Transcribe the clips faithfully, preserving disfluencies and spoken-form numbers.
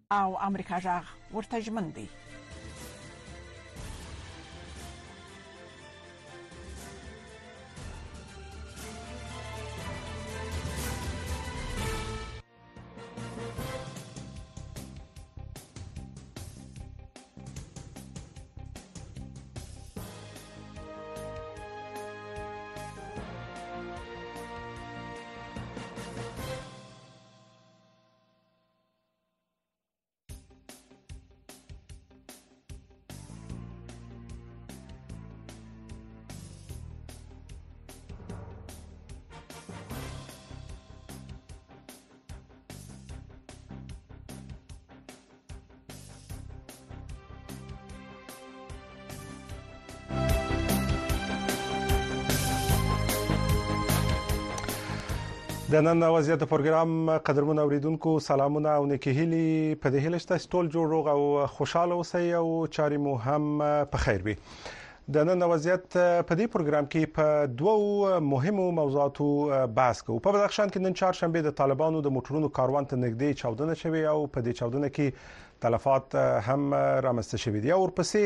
او امریکا غږ ورته ژمن دی. د نن وضعیت پروګرام قدرمن اوریدونکو سلامونه او نیکی هیلي په دې هیله چې ټول جوړ روغ او خوشاله اوسئ او چاري مو هم په خیر وي. د نن وضعیت په دې پروګرام کې په دوو مهمو موضوعاتو بحث کوو. په بدخشان کې نن چهارشنبه د طالبانو د موټرونو کاروان ته نږدې چاودنه شوې او په دې چاودنه کې تلفات هم رامنځته شوې دي. او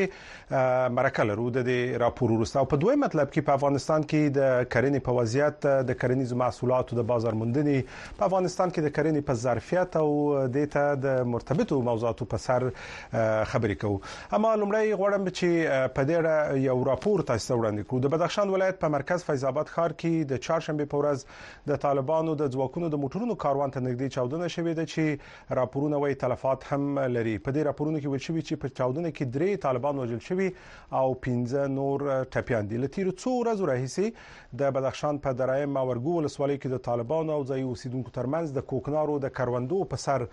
ورپسې مرکه لرو د راپور وروسته او په دوی مطلب کې په افغانستان کې د کرنې په وضعیت د کرنیزو محصولاتو د بازار موندنې په افغانستان کې د کرنې په ظرفیت او د ته د مرتبطو موضوعاتو په سر خبرې کوو. اما لومړی غواړم چې په دې یو راپور تاسو وړاندې کړو. د بدخشان ولایت په مرکز فیض آباد ښار کې د چهارشنبه په ورځ د طالبانو د ځواکونو د موټرونو کاروان ته نږدې چاودنه شوې ده چې راپورونه وايي تلفات هم لري. په دې راپورونو کې ویل شوی چې په چاودنه کې درې طالبان وژل شوي او پنځه نور ټپیان دي. لتیر څو ورځې راهیسې د بدخشان په درایم او ورګو ولسوالۍ کې د طالبانو او ځایي اوسیدونکو ترمنځ د کوکنارو د کروندو په سر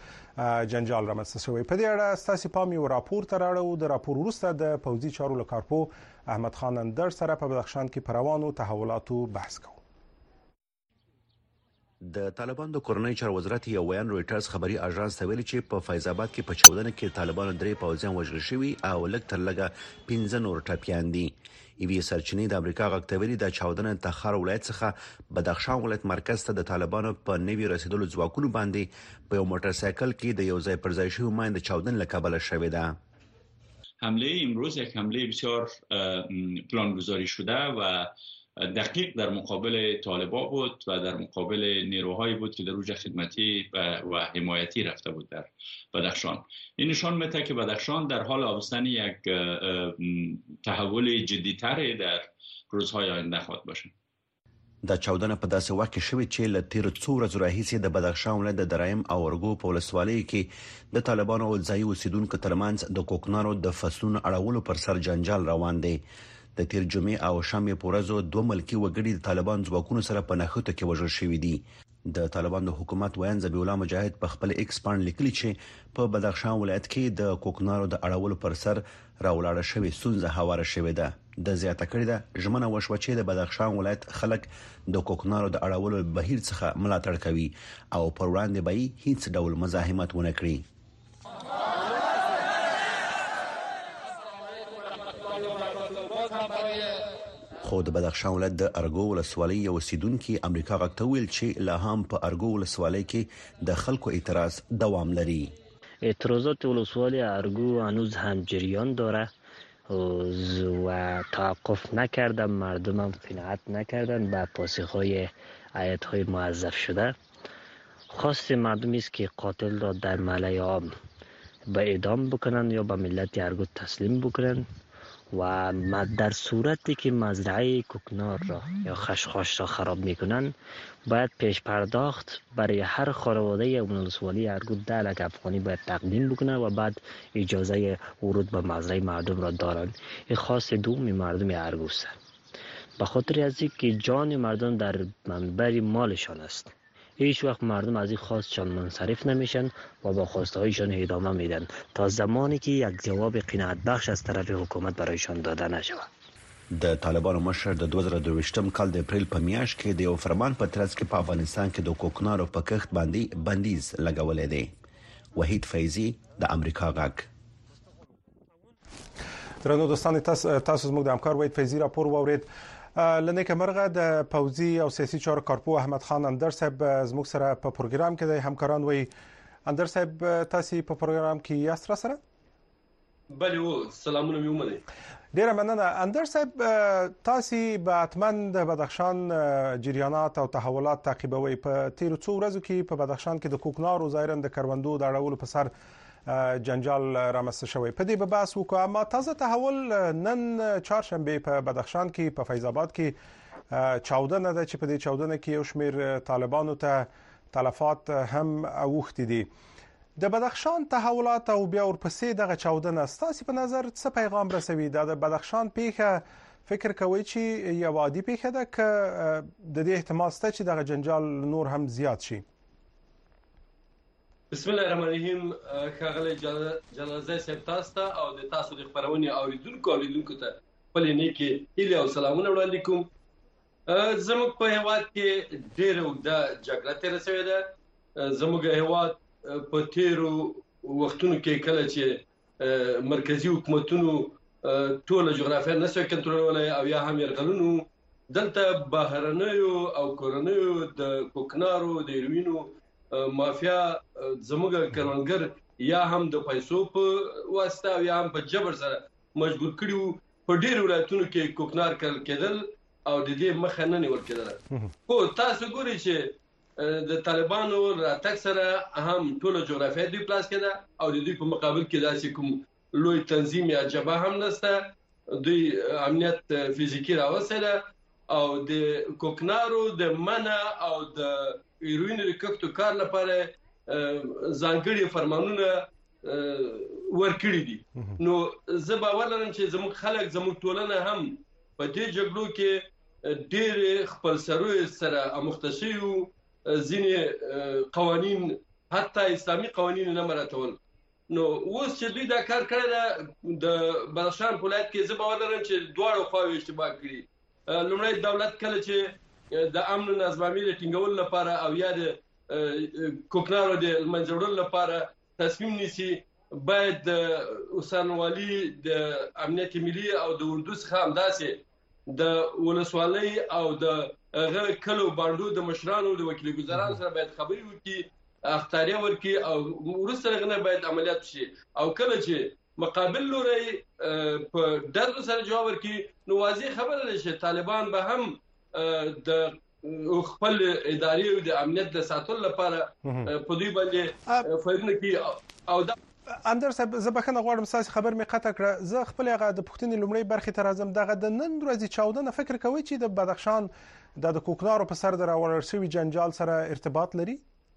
جنجال رامنځته شوی. په دې اړه ستاسو پام یو راپور تر اړه د راپور وروسته د پوځي چارو لکارپو احمد خان اندر سره په بدخشان کې پروانو تحولاتو بحث کوو. د طالبان د کورنۍ چارو وزارت یو ویان رويټرز خبري اژانس ته ویلي چې په فیض آباد کې په چاودنه کې طالبانو درې پوځیان وژل شوي او لږ تر لږه پنځه نور ټپیان دي. ایوی سرچینې د امریکا غږ ته ویلي د چاودنه تخار ولایت څخه بدخشان ولایت مرکز ته د طالبانو په نوي رسیدلو ځواکونو باندې په یو موټر سایکل کې د یو ځای پر ځای شوی ماین د چاودنې لکبل شوې ده. حمله امروز یک حمله بسیار پلانگذاری شده و دقیق در مقابل طالبان بود و در مقابل نیروهایی بود که در اوج خدمتی و حمایتی رفته بود در بدخشان. این نشان میده که بدخشان در حال آبستن یک تحول جدی‌تر در روزهای آینده خواهد باشه. د چاودنه په داسې وخت کې شوې چې ل تیر څو ورځې راهیسې د بدخشان ولایت د درایم او ورګو په ولسوالۍ کې د طالبانو او ځایي اوسیدونکو ترمنځ د کوکنارو د فصلونو اړولو پر سر جنجال روان دی. د تیر جمعې او شنبه په ورځو دوه ملکی وګړي د طالبان ځواکونو سره په نښته کې وژل شوي دي. د طالبان د حکومت ویان ذبیح الله مجاهد په خپل ایکس باندې لیکلي چې په بدخشان ولایت کې د کوکنارو د اړولو پر سر راولاړه شوې ستونزه هواره شوې ده. د زیاته کړې ده ژمنه وشوه چې د بدخشان ولایت خلک د کوکنارو د اړولو بهیر څخه ملاتړ کوي او پر وړاندې به هیڅ ډول مزاحمت ونه کړي. خو د بدخشان ولایت د ارګو ولسوالۍ یو اوسیدونکو امریکا غږ ته ویل چې لا هم په ارګو ولسوالۍ کې د خلکو اعتراض دوام لري. اعتراضات ولسوالی ارگو هنوز هم جریان داره و توقف نکردن، مردم هم قناعت نکردن به پاسخهای هیئت‌های موظف شده. خواست مردم است که قاتل را در ملأ عام به اعدام بکنن یا به ملت ارگو تسلیم بکنن و در صورتی که مزرعه کوکنار را یا خشخاش را خراب میکنن باید پیش پرداخت برای هر خانواده ولسوالی ارگو ده لک افغانی باید تقدیم بکنه و بعد اجازه ورود به مزرعه مردم را دارن. این خاص دوم مردم ارگو است، به خاطر از اینکه جان مردم در منبر مالشان است. هیچ وقت مردم از این خواستشان منصرف نمیشن و با خواسته هایشان ادامه میدن تا زمانی که یک جواب قناعت بخش از طرف حکومت برایشان داده نشود. د طالبانو مشر د دوه زره دوه کال د اپریل په میاشت کې د یو فرمان په ترڅ کې په افغانستان کې د کوکنارو په کښت باندې بندیز لګولې دی. وحید فیضی د امریکا غږ. درنو دوستان، تاسو زموږ د همکار وحید فیضی راپور واورید. لنیک مرغه د پوځي او سیاسي چارو کارپو احمد خان اندر صاحب زموږ سره په پروګرام کې د همکاران وي اندر صاحب تاسو په پروګرام کې یاست را سره؟ بله و سلامونه مې ومنئ. ډیره مننه. اندر صاحب تاسو به حتماً د بدخشان جریانات او تحولات تعقیبوي. په تیرو څو ورځو کې په بدخشان کې د کوکنارو ظاهراً د کروندو د اړولو په سر جنجال رامنځته شوی. په دې به بحث وکړو. اما تازه تحول نن چهارشنبه په بدخشان کې په فیض آباد کې چاودنه ده چې په دې چاودنه کې یو شمېر طالبانو ته تلفات هم اوښتي دي. د بدخشان تحولات او بیا ورپسې دغه چاودنه ستاسو په نظر څه پیغام رسوي؟ د بدخشان پیښه فکر کوي چې یو عادي پیښه ده که د دې احتمال شته چې دغه جنجال نور هم زیات شي؟ بسم الله الرحمن الرحیم. ښاغلی جلالزی صاحب تاسو ته او د تاسو د خبرونې اوریدونکو اوریدونکو ته خپلې نیکې هیلې او سلامونه وړاندې کوم. زموږ په هیواد کې ډېره اوږده جګړه تېره شوې ده. زموږ هیواد په تیرو وختونو کې کله چې مرکزی حکومتونو ټول جغرافیه نسو کنټرولولای او یا هم يرغلونو دلته بهرنیو او کورنیو د کوکنارو د هیروینو مافیا زموږ کروندګر یا هم د پیسو په واسطه او یا هم په جبر سره مجبور کړیو په ډیرو ولایتونو کې کوکنار کول کېدل او د دې مخه نه نیول کېدل. خو تاسو ګورئ چې د طالبانو راتګ سره هم ټول جغرافیه دوی پلاس کېده او د دوی په مقابل کې داسې کوم لوی تنظیم یا جبهه هم نشته. دوی امنیت فزیکی راوستله او د کوکنارو د منع او د هیروین د کښتو کار لپاره ځانګړي فرمانونه ورکړي دي. نو زه باور لرم چې زموږ خلک زموږ ټولنه هم په دې جګړو کې ډېر خپل سروي سره اموخته شوي. ځینې قوانین حتی اسلامي قوانین نه مراعاتول. نو اوس چې دوی دا کار کړی ده د بدخشان په ولایت کې زه باور لرم چې دواړو خواوې اشتباه کړي. لومړی دولت کله چې د امن او نظامي د ټینګولو لپاره او یا د کوکنارو د منځه وړلو لپاره تصمیم نیسي باید د اوسانوالي د امنیت ملي او د اردو څخه همداسې د ولسوالۍ او د هغه کلو باندو د مشرانو د وکیل ګزاران سره باید خبري وکړي، اختیاري ورکړي او ورسره غنه باید عملیات شي. او کله چې مقابل لوري په درد سره جواب ورکړي نو واضح خبره ده چې طالبان به هم د خپل اداري او د امنیت د ساتلو لپاره په دوی باندې فایده کوي. او دا اندر صاحب زه بخښنه غواړم ساسي خبر مې قطع کړه. زه خپل هغه د پښتنې لومړی برخې ته راځم. دغه د نن ورځې چاودنه فکر کوي چې د بدخشان د د کوکنارو په سر د راوړل شوي جنجال سره ارتباط لري؟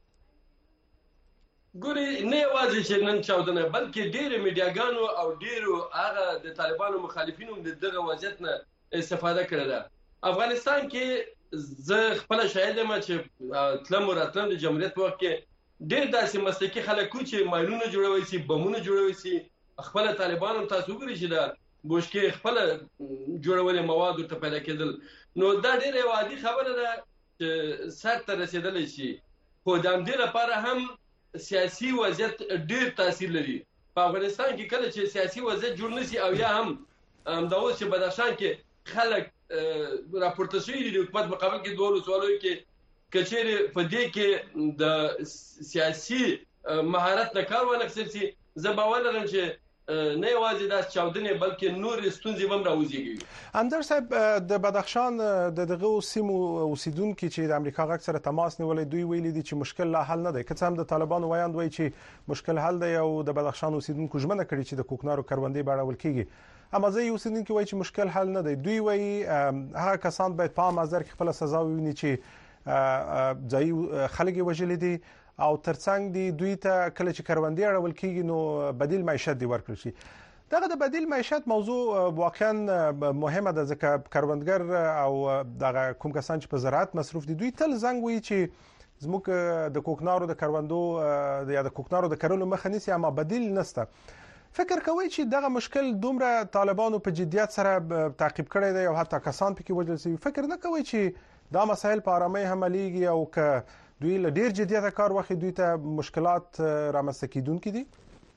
ګوري نه یوازې چې نن چاودنه بلکې ډېر میډیاګانو او ډېرو هغه د طالبانو مخالفینو د دغه وضعیت نه استفاده کړې ده. افغانستان کې زه خپل شاهد یم چې تلم راتلم د جمهوریت وخت کې ډېر داسې مسلکي خلک چې ماینونه جوړوي سي بمونه جوړوي سي. خپل طالبانو تاسو ګورئ چې دا بوشکې خپل جوړولې مواد ته پیدا کېدل. نو دا ډېر عادي خبره ده چې سر ته رسیدلی شي. خو د همدې لپاره هم سیاسي وضعیت ډېر تاثیر لري. په افغانستان کې کله چې سیاسي وضعیت جوړ نشي او یا هم همدا اوس چې بدخشان کې خلک راپورته شوي دي د حکومت مقابل کې دوه ولسوالیو کې کچېرې په دې کې د سیاسي مهارت نه کار وانخیستل شي زه باور لرم چې نه یوازې د چاودنې بلکې نور ستونزې هم راوځي. اندر صاحب د بدخشان د دغه سیمو اوسیدونکو چې د امریکا غږ سره تماس نیولې دوی ویلي دي چې مشکل لا حل نه دی. که څه هم د طالبانو وایي دوی چې مشکل حل دی او د بدخشان اوسیدونکو ژمنه کړې چې د کوکنارو کروندې باندې ولکېږي. اما ځای اوسیدونکو وایي چې مشکل حل نه دی. دوی وایي هغه کسان باید په عام نظر کې خپل سزا وویني چې ځای خلک وژلي دي او ترڅنګ دی دوی ته کله چې کروندې اړول کېږي نو بدیل معیشت دی ورکړل شي. دغه د بدیل معیشت موضوع واقعا مهمه ده ځکه کروندګر او دغه کوم کسان چې په زراعت مصروف دي دوی تل زنګ وي چې زموږ د کوکنارو د کروندو یا د کوکنارو د کرلو مخه نیسي اما بدیل نشته. فکر کوي چې دغه مشکل دومره طالبانو په جدیت سره تعقیب کړی دی او حتی کسان پکې وژل شوي. فکر نه کوي چې دا مسایل په آرامۍ حملېږي او که دوی له ډېر جدیته کار واخلي دوی ته مشکلات رامنځته کېدونکي دي؟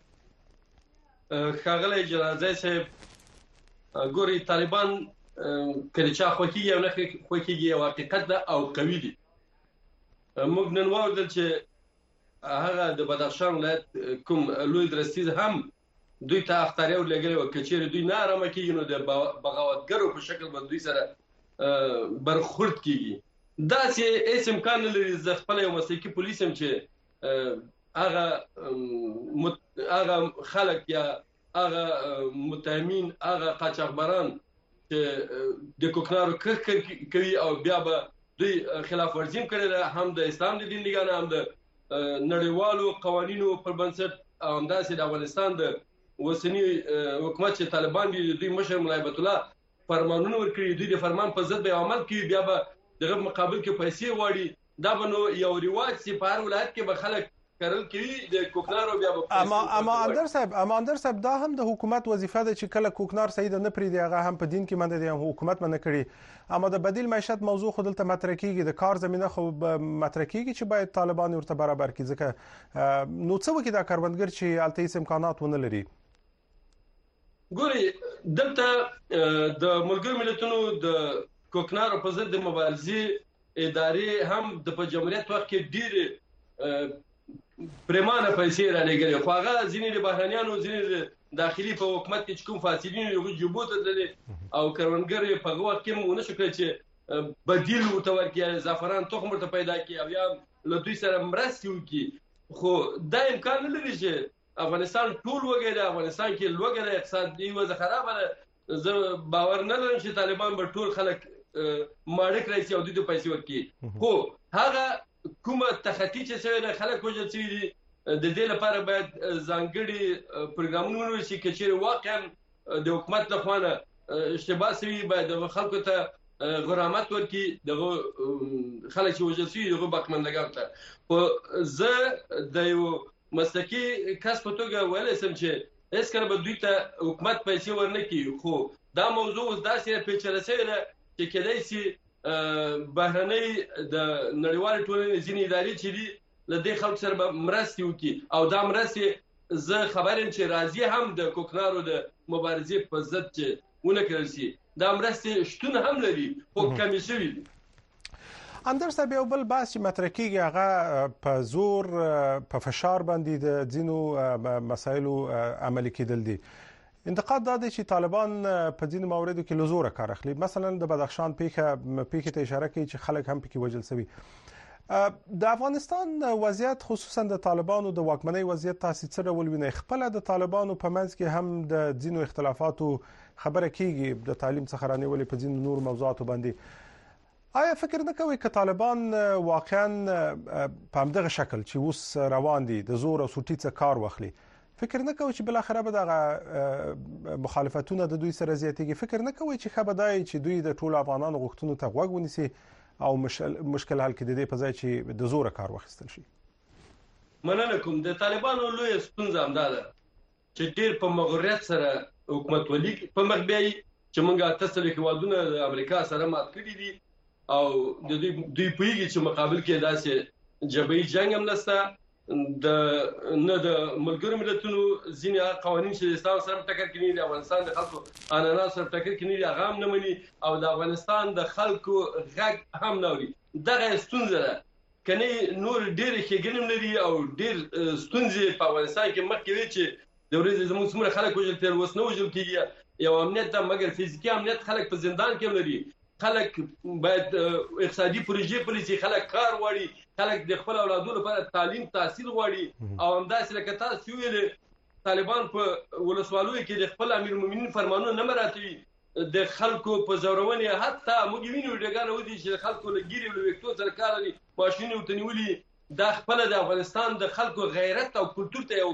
ښاغلی جلالزی صاحب ګورئ طالبان که د چا خوښېږي او نه خوښېږي یو حقیقت ده او قوي دي. موږ نن واورېدل چې هغه د بدخشان ولایت کوم لوی درستیز هم دوی ته اختیار ورلګل او کچېر دوی نه آرام کیږي نو د بغاوتګرو په شکل باندې دوی سره برخورد کیږي دا چې هیڅ امکان نه لري ز خپل یو مسلکي پولیس هم چې هغه هغه خلک یا هغه متهمین هغه قاچاقبران چې د کوکنارو کړ کوي او بیا به دوی خلاف ورزي کوي هم د اسلام د دین لګانه هم د نړیوالو قوانینو پر بنسټ هم داسې د افغانستان د وسنی حکومت چې طالبان دي دوی مشر مولای بیت الله فرمانونه ورکړي دوی د فرمان په ضد به عمل کوي بیا به دغه مقابل کې پیسې واړي دا به نو یو ریواج چې په هر ولایت کې به خلک کارل کوي د کوکنارو بیا به اما اما اندر صاحب اما اندر صاحب دا هم د حکومت وظیفه ده چې کله کوکنار سید نه پری دی هغه هم په دین کې منده دی حکومت منه کړي اما د بدیل معیشت موضوع خود دلته مطرح کیږي د کار زمينه خو مطرح کیږي چې باید طالبان ورته برابر کړي ځکه نو څه وکړي دا کاروندګر چې الته امکانات ونه لري ګوري دلته د ملګرو ملتونو د کوکنارو په ضد د مبارزې ادارې هم د په جمهوریت وخت کې ډیر پرمانه پیسې را لګلې خو هغه ځینې د بهرانيانو ځینې داخلي په حکومت کې کوم فاسدین یو جوبوت تللي او کروندګر په هغه وخت کې مونږ شو چې بدیل ورته ورکړي زعفران تخم ورته پیدا کړي او یا له دوی سره مرستې وکړي خو دا امکان نه لري چې افغانستان ټول وګړي افغانستان کې لوګره اقتصادي وضع خراب ده زه باور نه لرم چې طالبان به ټول خلک ماړه کړی او دوی ته پیسې ورکړي خو هغه کومه تخطی چې څنګه خلک وجه چې د دې لپاره باید ځانګړي پروګرامونه ورشي چې واقعا د حکومت لخوا اشتباه سوي باید د خلکو ته غرامت ورکړي دغه خلک چې وجه سوي دغه بکمندګان ته خو زه د یو مسلکي کس په توګه ویلی سم چې هیڅ کله به دوی ته حکومت پیسې ورنه کړي خو دا موضوع اوس داسې پیچله شوې ده چې کېدای شي بهرنۍ د نړیوالې ټولنې ځینې ادارې چې دي له دې خلکو سره به مرستې وکړي او دا مرستې زه خبر یم چې راځي هم د کوکنارو د مبارزې په ضد چې ونه کړل شي دا مرستې شتون هم لري خو کمې شوي دي اندر صاحب یو بل بحث چې مطرح کیږي هغه په زور په فشار باندې د ځینو مسایلو عملي کېدل دي انتقاد دا دی چې طالبان په ځینو مواردو کې له زوره کار اخلي مثلا د بدخشان پیښه پیښه ته اشاره کوي چې خلک هم پکې وژل شوي د افغانستان وضعیت خصوصا د طالبانو د واکمنۍ وضعیت تاسو څه ډول وینئ خپل د طالبانو په منځ کې هم د ځینو اختلافاتو خبره کیږي د تعلیم څخه رانیولې په ځینو نور موضوعاتو باندې آیا فکر نه کوي چې طالبان واقعا په همدغه شکل چې اوس روان دي د زور او سوټي څخه کار واخلي فکر نه کوي چې بل اخره به دغه مخالفتونه د دوی سره زیاتېږي فکر نه کوي چې خبردای چې دوی د ټول افغانانو غوښتنو ته غوږ ونیسي او مشکل حل کړي د دې په ځای چې د زور کار واخیستل شي مننه کوم د طالبانو لوی ستونزه هم ده چې ډیر په مغروريت سره حکومت ولي په مخ بیاي چې موږ تاسو له هوادونو د امریکا سره مات کړی دي او د دوی دوی پویږي چې مقابل کې داسې جبهي جنگ هم نشته د نه د ملګرو ملتونو ځینې قوانين چې د اسلام سره ټکر کوي د افغانستان د خلکو اناناس سره ټکر کوي هغه هم نه مني او د افغانستان د خلکو غږ هم نه اوري دغه ستونزه ده کني نور ډېر ښېګڼې لري او ډېر ستونزې په افغانستان کې مخکې وي چې د ورځې زموږ څومره خلک وژل تر اوس نه وژل کېږي یو امنیت ده مګر فزیکي امنیت خلک په زندان کې لري خلک باید اقتصادي پروژې پلیسي خلک کار غواړي خلک د خپل اولادونو لپاره تعلیم تحصیل غواړي او همداسې لکه تاسو ویل طالبان په ولسوالۍ کې د خپل امیر المؤمنین فرمانونه نه مراتوي د خلکو په زورونې حتی موږ وینو ډګانه ودی چې خلکو له ګیري له وکټو سره کار لري ماشينې وتنولي د خپل د افغانستان د خلکو غیرت او کلچر ته یو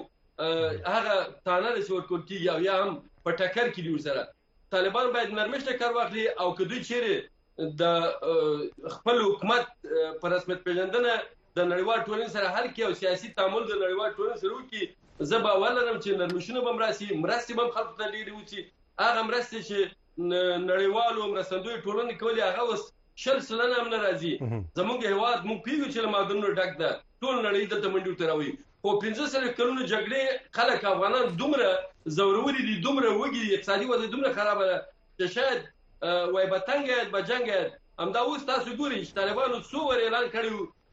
هغه تانه لسي ورکول کیږي او یا هم په ټکر کې دی سره طالبان باید نرمښت کار واخلي او کدوې چیرې د خپل حکومت پر رسمیت پیژندنه د نړیوال ټولنې سره هر کې او سیاسي تعامل د نړیوال ټولنې سره وکړي زه باور لرم چې نرمښونه به مراسي مرستې به خلکو ته ډېرې وشي هغه مرستې چې نړیوالو مرستندوی ټولنې کولې هغه اوس شل سلنه هم نه راځي زموږ هیواد موږ پیږو چې له معدنونو ډک ده ټول نړۍ دلته منډې ورته راوړي خو پنځه سلو کلونو جګړې خلک افغانان دومره زوروري دي دومره وږي اقتصادي وضع دومره خرابه ده چې شاید وای به تنګ به جنګ همدا اوس تاسو ګورئ چې طالبانو څو ور اعلان کړی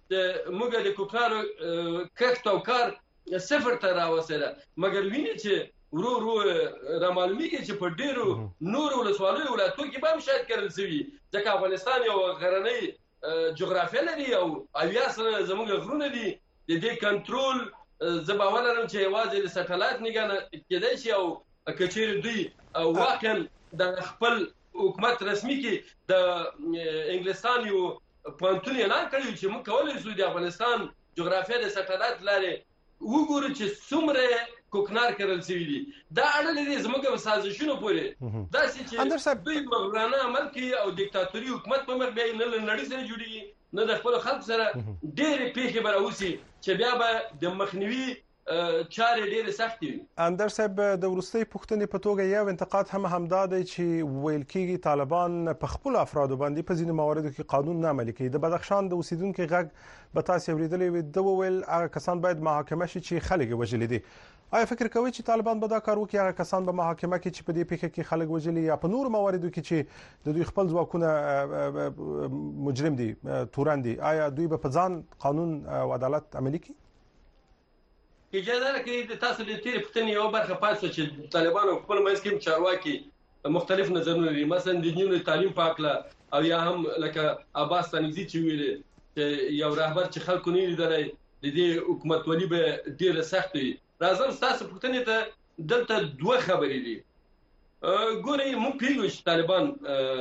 موږ د کوکنارو کښت او کار صفر ته راوستله، مګر ویني چې ورو ورو را معلومیږي چې په ډیرو نورو ولسوالیو ولایتونو کې به هم شاید کرل شوي، ځکه افغانستان یو غرنۍ جغرافیه لري او اویا سره زموږ غرونه دي. د دې کنټرول زه باور لرم چې یوازې د سټلایټ نګاه کېدای شي او که چیرې دوی واقعا د خپل حکومت رسمي کې د انګلستان یو پوهنتون اعلان کړی چې موږ کولی شو د افغانستان جغرافیه د سټلایټ لارې وګورو چې څومره کوکنار کرل شوي دي. دا اړه لري زموږ په سازشونو پورې، داسې چې دوی مغرورانه عمل کوي او دیکتاتوري حکومت په مخ بیا نه له نړۍ سره جوړېږي نه د خپل خلک سره. ډېرې پیښې به راوځي چې بیا به د مخنیوي چارې ډېرې سختې وي. اندر صاحب، د وروستۍ پوښتنې په توګه یو انتقاد هم همدا دی چې ویل کېږي طالبان په خپلو افرادو باندې په ځینو مواردو کې قانون نه عملي کوي. د بدخشان د اوسیدونکو غږ به تاسې اورېدلی وي، ده وویل هغه کسان باید محاکمه شي چې خلک یې وژلي دي. آیا فکر کوئ چې طالبان به دا کار وکړي، هغه کسان به محاکمه کړي چې په دې پیښه کې خلک وژلي، یا په نورو مواردو کې چې د دوی خپل ځواکونه مجرم دي، تورن دي، آیا دوی به په ځان قانون او عدالت عملي کړي؟ اجازه راکړئ د تاسو د تېرې پوښتنې یوه برخه پاتې شوه چې طالبانو په خپل منځ کې چارواکي مختلف نظرونه لري، مثلا د نجونو تعلیم په هکله او یا هم لکه عباس ستانکزي چې ویلې چې یو رهبر چې خلکو نه لیدلی د دې حکومتولي به ډېره سخته وي. راځم ستاسو پوښتنې ته، دلته دوه خبرې دي. ګورئ، موږ پوهېږو چې طالبان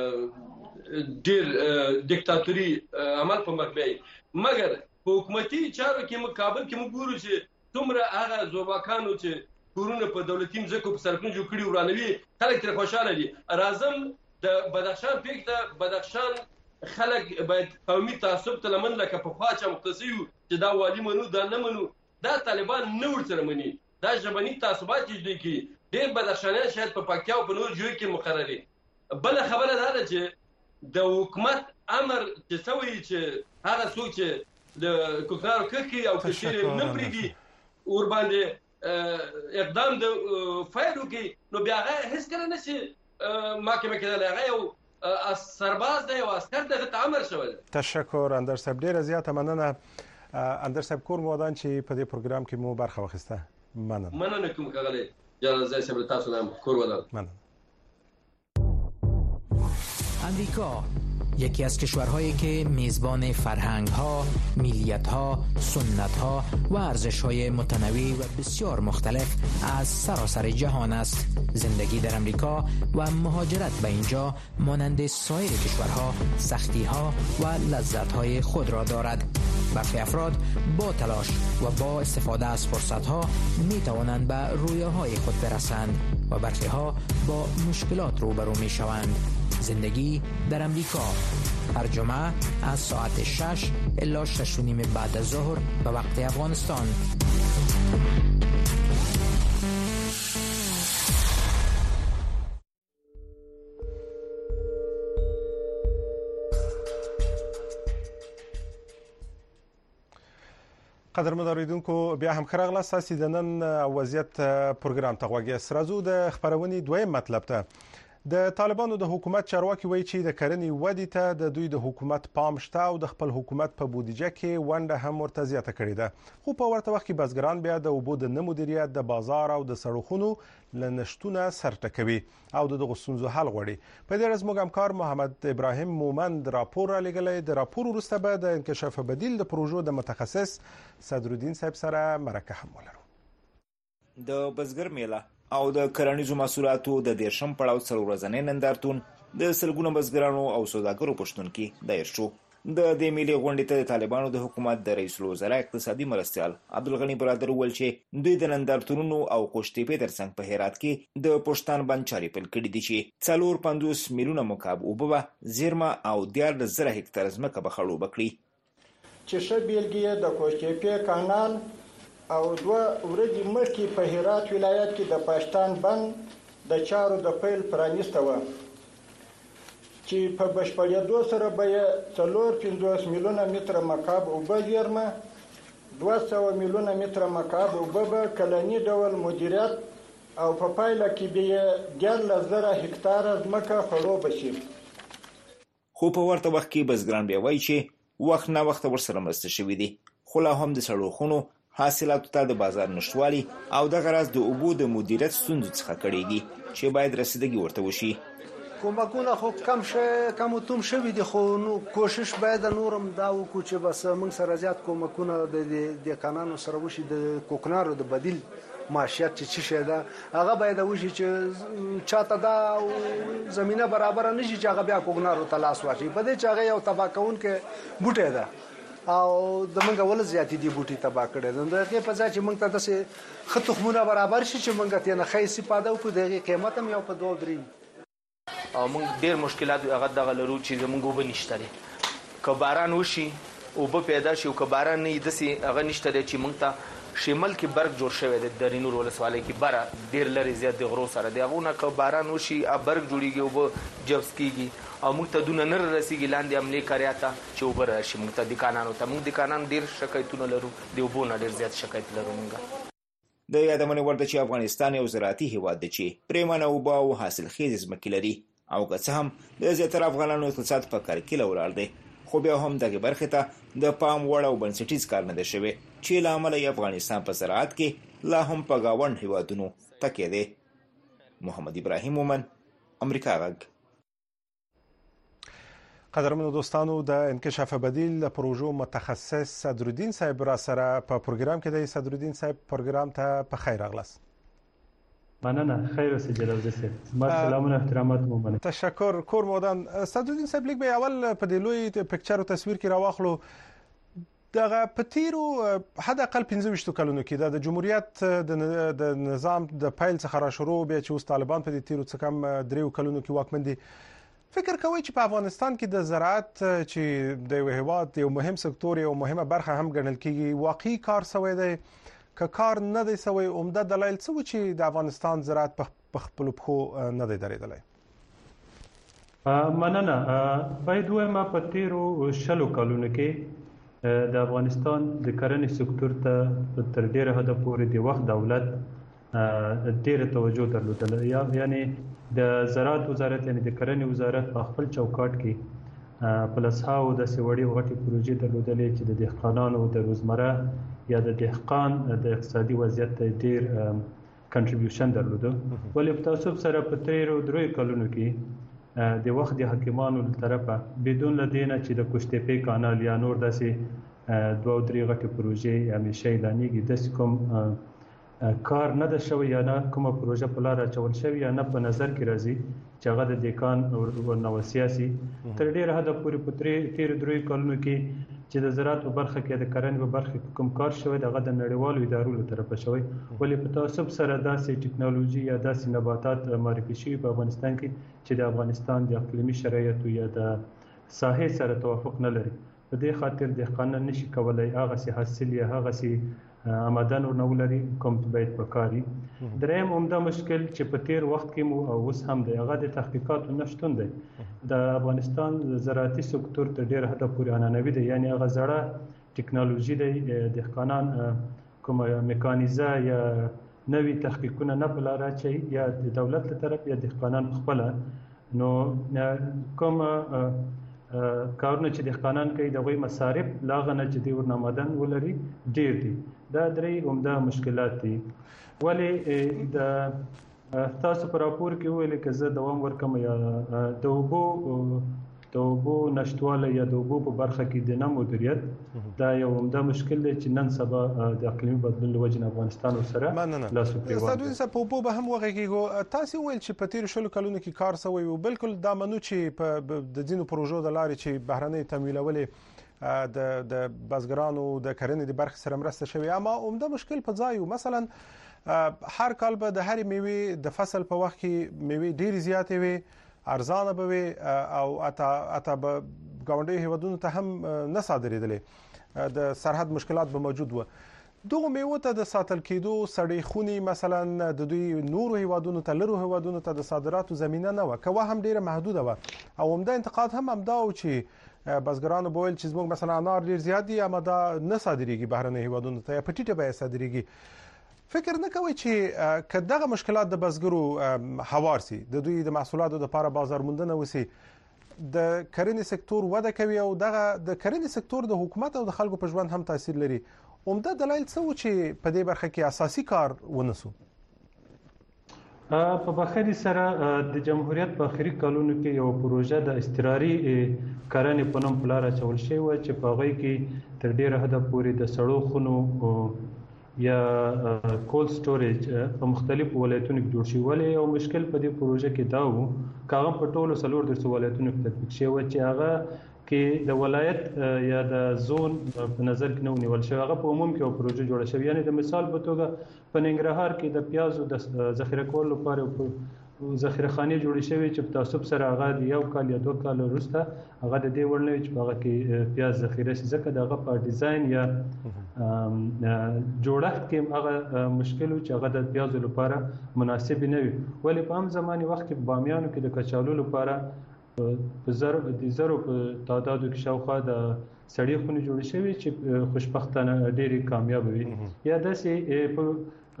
ډېر دیکتاتوري عمل په مخ بیایي، مګر په حکومتي چارو کې موږ کابل کې موږ ګورو چې څومره هغه زورواکانو چې کورونه په دولتي مځکو په سرکونو جوړ کړي ورانوي، خلک ترې خوشحاله دي. راځم د بدخشان پېښې ته. بدخشان خلک باید قومي تعصب ته لمن لکه پخوا چې مختصي وو چې دا والي منو دا نه منو، دا طالبان نه ورسره مني. دا ژبني تعصبات چې دوی کوي، ډېر بدخشانیان شاید په پکتیا او په نورو ځایو کې مقرر دي. بله خبره دا ده چې د حکومت امر چې څه وایي چې هغه څوک چې د کوکنارو کښت کوي او که چیرې نه پرېږدي ورباندې اقدام د فایل وکړي، نو بیا هغه هېڅکله نه شي محاکمه کېدلی. هغه یو سرباز دی، یو عسکر دی، هغه ته امر شوی دی. تشکر اندر صاحب، ډېره زیاته مننه. اندر صاحب، کور مو ودان چې په دې پروګرام کې مو برخه واخیسته. مننه. مننه کوم ښاغلی جلال صاحب، تاسو هم کور ودان. مننه. امریکا یکی از کشورهایی که میزبان فرهنگ‌ها، ملیت‌ها، سنت‌ها و ارزش‌های متنوع و بسیار مختلف از سراسر جهان است. زندگی در امریکا و مهاجرت به اینجا مانند سایر کشورها سختی‌ها و لذت‌های خود را دارد. برخی افراد با تلاش و با استفاده از فرصت‌ها می‌توانند به رویاهای خود برسند و برخی‌ها با مشکلات روبرو می‌شوند. زندگی در امریکا هر جمعه از ساعت شش الی شش و نیم بعد از ظهر به وقت افغانستان. قدرمن اوریدونکو، بیا هم ښه راغلاست. تاسې د نن وضعیت پروګرام ته غوږ یاست. راځو د خپرونې دویم مطلب ته. د طالبانو د حکومت چارواکي وایي چې د کرنې ودې ته د دوی د حکومت پام شته او د خپل حکومت په بودیجه کې ونډه هم ورته زیاته کړې ده، خو په ورته وخت کې بزګران بیا د اوبو د نه مدیریت، د بازار او د سړکونو له نشتونه سر ټکوي او د دغو ستونزو حل غواړي. په دې اړه زموږ همکار محمد ابراهیم مومند راپور رالیږلی. د راپور وروسته به د انکشاف بدیل د پروژو د متخصص صدرالدین صاحب سره مرکه هم ولرو. د بزګر میله او د کرنیزو محصولاتو د دیرشم پړاو څلور ورځنی نندارتون د سلګونو بزګرانو او سوداګرو په شتون کې دایر شو. د دې ملي غونډې ته د طالبانو د حکومت د رئیس الوزرا اقتصادي مرستیال عبدالغنی برادر وویل چې دوی د نندارتونونو او قوشتېپې ترڅنګ په هرات کې د پښتان بند چارې پیل کړي دي چې څلور پنځوس میلیونه مکعب اوبه به زیرمه او دیارلس زره هکتاره ځمکه به خړوبه کړي. چې ښه بیلګې یې د قوشتېپې کانال او دوه ورځې مخکې په هرات ولایت کې د پښتان بند د چارو د پیل پرانیسته وه چې په بشپړېدو سره به یې څلور پنځوس میلیونه متره مکعب اوبه زیرمه، دوه سوه میلیونه متره مکعب اوبه به کلني ډول مدیریت او په پایله کې به یې دیارلس زره هکتاره ځمکه خړوبه شي. خو په ورته وخت کې بزګران بیا وایي چې وخت نه وخت ورسره مرسته شوې دي، خو لا هم د سړو خونو حاصلاتو ته د بازار نشټوالي او دغه راز د اوبو د مدیریت ستونزو څخه کړېږي چې باید رسیدګي ورته وشي. کومکونه خو کم شه کم او توم شوي دي، خو نو کوشش باید نورم دا وکړو چې بس موږ سره زیات کومکونه د د قانونو سره وشي. د کوکنارو د بدیل معیشت چې څه شي ده هغه باید وشي چې چاته دا زمينه برابر نه شي چې هغه بیا کوکنارو ته لاس واچي. په دې چې هغه یو تبا کون کې بوټي ده او د منګه ول زیاتې دي بوټي تبا کړي ده. دغه په ځای چې موږ ته د خطخمونه برابر شي چې موږ ته نه خیسي پاده او په دغه قیمت هم یو په دوه درې او موږ ډېر مشکلات هغه دغه لرو چې زموږ وب نشته لري. که باران وشي او به پیدا شي او که باران نه دسي هغه نشته لري چې موږ ته شمال کې برګ جوړ شوی دی د رینور ولسوالۍ کې بره ډېر لري زیات د غرو سره دی. هغه نه که باران وشي ا برګ جوړیږي او به جبس کیږي او موږ ته دونه نه رسیږي لاندې عملي کاریا ته چې وبر شي. موږ ته د قانونو ته موږ د قانون ډېر شکایتونه لرو، دی وبو نه ډېر زیات شکایت لرو. موږ د یادمنې ورته چې افغانستان یو زراعتي هیواد دی چې پریمانه اوبه او حاصلخیزې ځمکې لري او که څه هم د زیاتره افغانانو اقتصاد په کرکیله ولاړ دی، خو بیا هم دغه برخه ته د پام وړ او بنسټیز کار نه دی شوی چې له امله یې افغانستان په زراعت کې لا هم په گاونډ هیوادونو تکیه دی. محمد ابراهیم مومن، امریکا غږ. قدرمنو دوستانو، د انکشاف بدیل پروژو متخصص صدرالدین صاحب را سره په پروګرام کې دی. صدرالدین صاحب پروګرام ته په خیر راغلاست. مننه، خیر اوسې جلال صاحب. ما سلامونه احترامات مو مننه. تشکر. کور مودان صدرالدین صاحب لیک به اول په دې لوی پکچر او تصویر کې راواخلو. دغه پتیرو حد اقل پنځه ویشت کلونو کې د جمهوریت د نظام د پایل څخه را شروع بیا چې اوس طالبان په دې تیرو څخه کم دریو کلونو کې واکمن دي. فکر کوي چې په افغانستان کې د زراعت چې د یو هیواد یو مهم سکتور یو مهمه برخه هم ګڼل کیږي واقعي کار سوی دی که کار نه دی سوی؟ عمده دلایل څه و چې د افغانستان زراعت په خپلو پښو نه دی درېدلی؟ مننه. باید ووایم په تیرو شلو کلونو کې د افغانستان د کرنې سکتور ته تر ډیره حده پورې د وخت دولت ډیره توجه درلودله. یعنی د زراعت وزارت یعنی د کرنې وزارت په خپل چوکاټ کې په لسهاو داسې وړې غټې پروژې درلودلې چې د دهقانانو د روزمره یا د دهقان د اقتصادي وضعیت ته ډیر کنټریبیوشن درلوده. ولې په تاسف سره په تیرو دریو کلونو کې د وخت د حکیمانو له طرفه بدون له دې نه چې د کوشتېپې کانال یا نور داسې دوه او درې غټې پروژې همیشه اعلانېږي، داسې کوم کار نه ده شوی یا نه کومه پروژه په لار اچول شوی یا نه په نظر کې راځي چې هغه د دیکان او نو سیاسي تر ډیره حده پورې په تیر دریو کلونو کې چې د زراعت په برخه کې د کرنې په برخه کې کوم کار شوی دغه د نړیوالو ادارو له طرفه شوی. ولې په تاسف سره داسې ټکنالوژي یا داسې نباتات معرفي شوي په افغانستان کې چې د افغانستان د اقلیمي شرایطو یا د ساحې سره توافق نه لري. په دې خاطر دهقانان نشي کولای هغه سي حاصل یا هغه سي آمدن ورنه ولري کوم چې باید پکاري. دریم عمده مشکل چې په تیر وخت کې مو او اوس هم دی هغه د تحقیقاتو نشتون دی. د افغانستان زراعتي سکتور ته ډیر حد پورې عنعنوي دی، یعنی هغه زړه ټکنالوژي دی. دهقانان کوم میکانیزه یا نوي تحقیقونه نه په لار اچوي یا د دولت له طرف یا دهقانان خپل نو کوم کارونه چې دهقانان کوي دغه مصارف لاغه نه چې دی ورنه آمدن ولري ډیر دي. دا درې عمده مشکلات دي. ولې د تاسو پر راپور کې ویل کې زه دوام ورکم یا د اوبو د اوبو نشټواله یا د اوبو په برخه کې د نه مدیریت دا یو عمده مشکل دی چې نن سبا د اقلیمي بدلون له وجې افغانستان سره لاسو پریوان. صدرالدین په اوبو به هم وغږیږو. تاسو ویل چې په تیر شلو کلونو کې کار سوی او بالکل دا منو چې په د ځینو پروژو د لارې چې بهرنۍ تمویلولې د د بزګرانو د کرنې د برخې سره مرسته شوی، اما عمده مشکل په ځای مثلا هر کال به د هرې میوې د فصل په وخت کې میوې ډېرې زیاتې وي، ارزانه به وي او اته اته به ګاونډي هیوادونو ته هم نه صادرېدلې، د سرحد مشکلات به موجود و. دغه میوه ته د ساتل کېدو سړې خونی مثلا د دوی نورو هیوادونو ته لرو هیوادونو ته د صادراتو زمينه نه و، کوه هم ډیره محدوده و. او عمده انتقاد هم همدا و چې بزګرانو بویل چې زموږ مثلا انار ډیر زیات دي اما دا نه صادریږي بهرنۍ هیوادونو ته یا په ټیټه بیه صادریږي. فکر نه کوي چې که دغه مشکلات د بزګرو هوار سي د دوی د محصولاتو لپاره بازار موندنه وسی د کرنې سکتور وده کوي او دغه د کرنې سکتور د حکومت او د خلکو په ژوند هم تاثیر لري. عمده دلایل څه و چې په دې برخه کې اساسي کار ونسو؟ په بخاري سره د جمهوریت په اخري کلونو کې یو پروژه د استقراري کرنې په نوم پلار اچول شوی و چې په هغه کې تر ډیره حده پورې د سړو خونو یا کول سټوریج په مختلفو ولایتونو کې جوړ شوی ولې یو مشکل په دې پروژه کې دا و کاغه په ټولو څلور د ولایتونو کې تطبیق شوی و چې هغه کې د ولایت یا د زون په نظر کې نو نیول شوی. هغه په عموم کې یو پروژه جوړه شوی، یعنی د مثال په توګه په ننګرهار کې د پیازو د ذخیره کولو لپاره ذخیره خانې جوړې شوی چې په تاسو سره هغه د یو کال یا دوه کال وروسته هغه د دې ورنوي چې هغه کې پیاز ذخیره شي، ځکه دغه په ډیزاین یا جوړښت کې هغه مشکل چې هغه د پیازو لپاره مناسب نه وي. ولې په هم زماني وخت کې بامیانو کې د کچالو لپاره په زرو د زرو په تعدادو کې شاوخوا د سړې خونې جوړې شوی چې خوشبختانه ډېری کامیاب وي. یا داسې په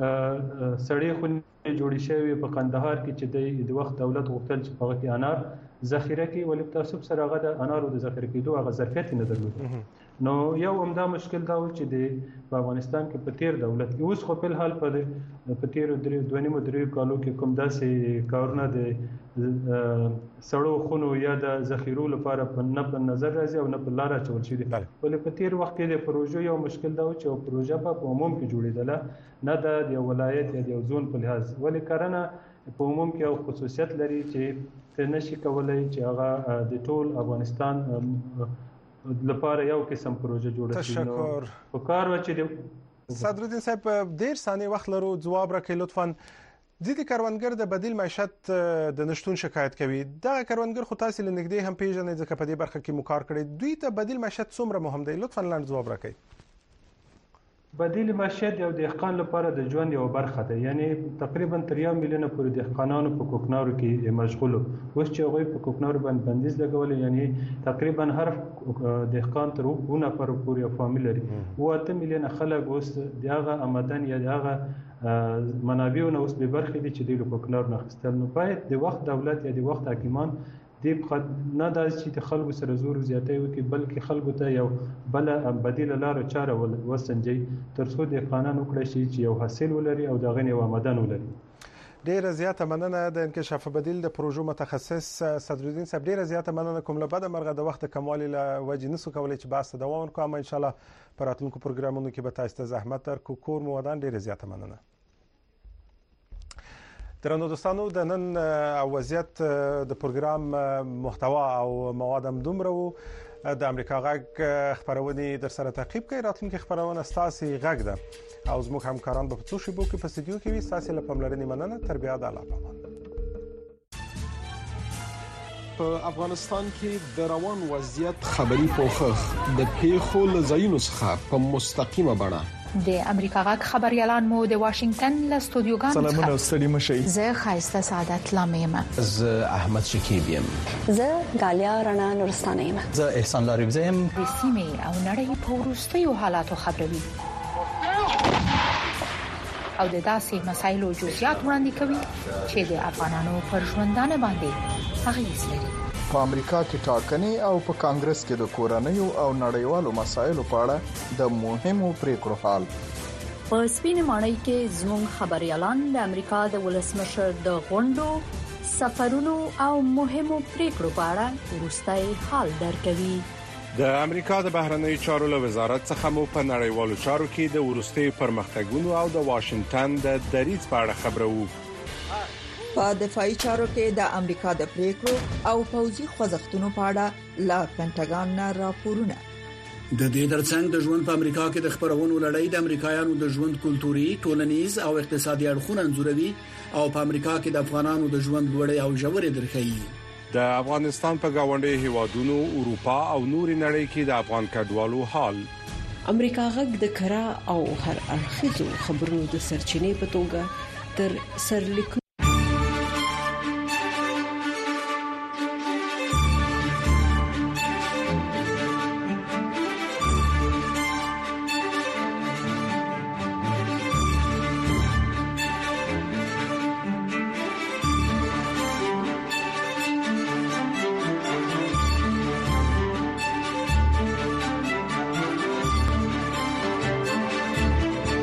سړې خونې جوړې شوی په قندهار کې چې د وخت دولت غوښتل چې هغه کې انار ذخیره کړي، ولې په تاسو سره هغه د انارو د ذخیره کېدو هغه ظرفیت نه درلود. نو یو عمده مشکل دا و چې د په افغانستان کې په تیر دولت کې اوس خو په الحال په په تیر دوه نیمو درې کالو کې کوم داسې کارونه د سړو خونو یا د ذخیرو لپاره په نه په نظر راځي او نه په لار اچول شوي دي. ولې په تیر وخت کې د پروژو یو مشکل دا و چې پروژه په عموم کې جوړېدله، نه د یو ولایت یا د یو زون په لحاظ. ولې کرنه په عموم کې یو خصوصیت لري چې ته نشي کولای چې هغه د ټول افغانستان لپاره یو قسم پروژه جوړه شي. تشکر. په کار و چې صدرالدین صاحب ډیر ثانیې وخت لرو، جواب راکړئ لطفا. ځینې کروندګر د بدیل معیشت د نشټون شکایت کوي. دغه کروندګر خو تاسو لنګدې هم پیژنئ ځکه په دې برخه کې مو کار کړی. دوی ته بدیل معیشت څومره مهم دی؟ لطفا لاندې جواب راکړئ. بدیل معیشت یو دهقان لپاره د ژوند یو برخه ده، یعنی تقریبا تر یو میلیون پورې دهقانانو په کوکنارو کې مشغول وو. اوس چې هغوی په کوکنارو باندې بندیز لګولې، یعنی تقریبا هر دهقان تر اووه نفر پورې یو فامیل لري. اووه اته میلیونه خلک اوس د هغه آمدن یا د هغه منابعو نه اوس بې برخې دي چې دوی له کوکنارو نه اخیستل. نو باید د وخت دولت یا د وخت حاکمان دې نه دا چې د خلکو سره زور زیاتی وکړي، بلکې خلکو ته یو بله بدیله لاره چاره وسنجوي تر څو دهقانان وکړی شي چې یو حاصل ولري او د هغې یو آمدن ولري. ډیره زیاته مننه د انکشاف بدیل د پروژو متخصص صدرالدین صاحب. ډیره زیاته مننه کوم له بده مرغه د وخت کموالي له وجې نسو کولی چې بحث ته دوام ورکړو، اما انشاءالله په راتلونکو پروګرامونو کې به تاسو ته زحمت درکړو. کور مو ودان. ډیره زیاته مننه. درنو دوستانو، د نن او وضعیت د پروګرام محتوا او مواد هم دومره وو. د امریکا غږ خبرونه در سره تعقیب کوي. راتلونکي خبرونه ستاسو غږ ده او زموږ همکاران به په څو شیبو کې په استودیو کې وي. ستاسو له پاملرنې مننه. تر بیا د الله پامان. په افغانستان کې د روان وضعیت خبري پوښښ د پیښو لزاینو څخه په مستقیمه بڼه د امریکا غږ خبريالان مو د واشنگټن له استودیوګانو سلامونه ستړي مشي. زه خایسته سعادت لامیم. زه احمد شکیب یم. زه غالیا رڼا نورستانه یم. زه احسان لاریبزه یم. د سیمې او نړۍ په وروستیو حالاتو خبروي او د داسې مسایلو جزئیات وړاندې کوي چې د افغانانو پر ژوندانه باندې اغیز لري. په امریکا کې ټاکنې او په کانګرس کې د کورنیو او نړیوالو مسایلو په اړه د مهمو پریکړو حال. په سپینې ماڼۍ کې زموږ خبريالان د امریکا د ولسمشر د غونډو، سفرونو او مهمو پریکړو په اړه وروستي حال درکوي. د امریکا د بهرنیو چارو له وزارت څخه مو په نړیوالو چارو کې د وروستي پرمختګونو او د واشنگټن د دریځ په اړه خبرو. په دفاعي چارو کې د امریکا د پریکړو او پوځي خوځښتونو په اړه لا پینټاګان نه راپورونه. د دې ترڅنګ د ژوند په امریکا کې د خبرونو لړۍ د امریکایانو د ژوند کلتوري، ټولنیز او اقتصادي اړخونه انځوروي او په امریکا کې د افغانانو د ژوند لوړې او ژورې درخي. د افغانستان په گاونډي هیوادونو، اروپا او نوري نړۍ کې د افغان کډوالو حال. امریکا غږ د کرا او هر اړخیزو خبرونو د سرچینې په توګه تر سرلیک